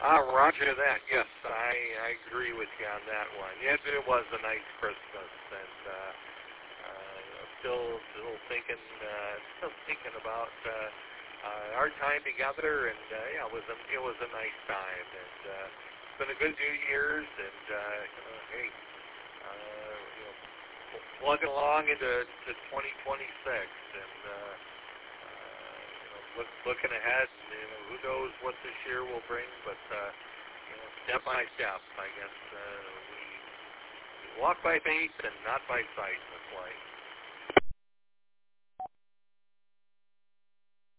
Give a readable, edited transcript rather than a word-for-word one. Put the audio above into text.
Roger that. Yes, I agree with you on that one. Yes, it was a nice Christmas, and still thinking about our time together, and yeah, it was a nice time, and it's been a good few years, and hey, plugging along into 2026, and looking ahead. Who knows what this year will bring, but step by step, I guess we walk by faith and not by sight in this life.